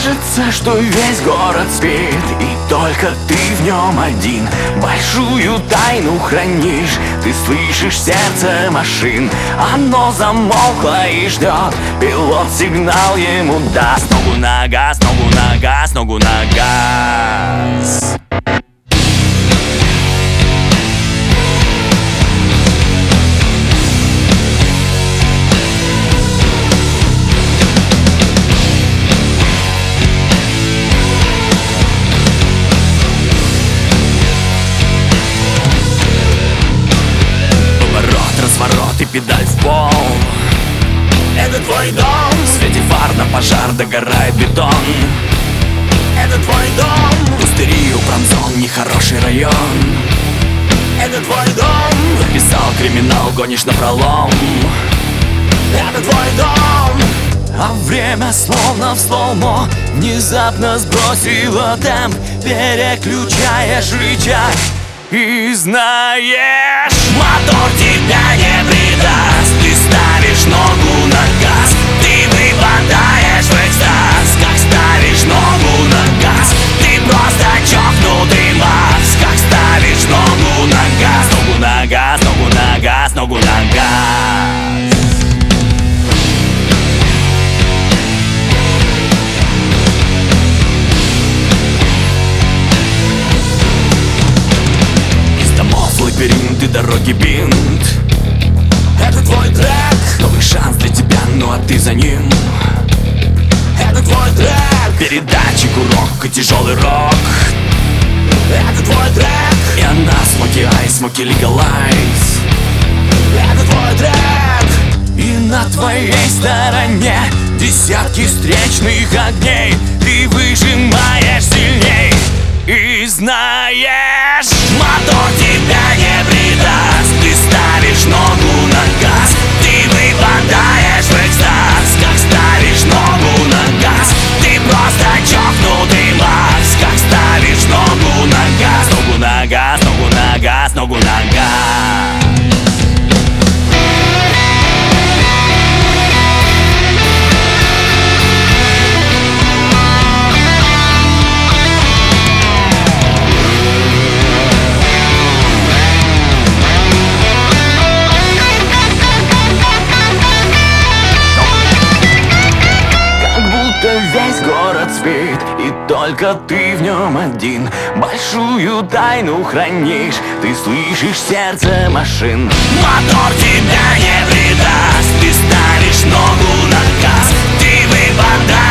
Кажется, что весь город спит, и только ты в нем один. Большую тайну хранишь, ты слышишь сердце машин. Оно замолкло и ждет, пилот сигнал ему даст. Ногу на газ, ногу на газ, ногу на газ. Разворот и педаль в пол. Это твой дом. В свете фар на пожар догорает бетон. Это твой дом. Пустыри у промзон, нехороший район. Это твой дом. Писал криминал, гонишь напролом. Это твой дом. А время словно в слоумо внезапно сбросило темп. Переключаешь рычаг и знаешь, мотор тебя не предаст. Ты ставишь ногу на газ, ты выпадаешь в экстаз. Как ставишь ногу на газ, ты просто чокнутый Макс. Как ставишь ногу на газ, ногу на газ, ногу на газ, ногу на газ. Лабиринт и дороги бинт. Это твой трек. Новый шанс для тебя, ну а ты за ним. Это твой трек. Передачи, курок и тяжелый рок. Это твой трек. И она Смоки Айс, Смоки Легалайз. Это твой трек. И на твоей стороне десятки встречных огней. Ты выжимаешь сильней и знаешь, мотор тебя не предаст. Ты ставишь ногу на газ, ты выпадаешь в экстаз. Как ставишь ногу на газ, ты просто чокнутый Макс. Как ставишь ногу на газ, ногу на газ, ногу на газ, ногу на газ. Весь город спит, и только ты в нем один. Большую тайну хранишь, ты слышишь сердце машин. Мотор тебя не предаст, ты ставишь ногу на газ, ты выпадаешь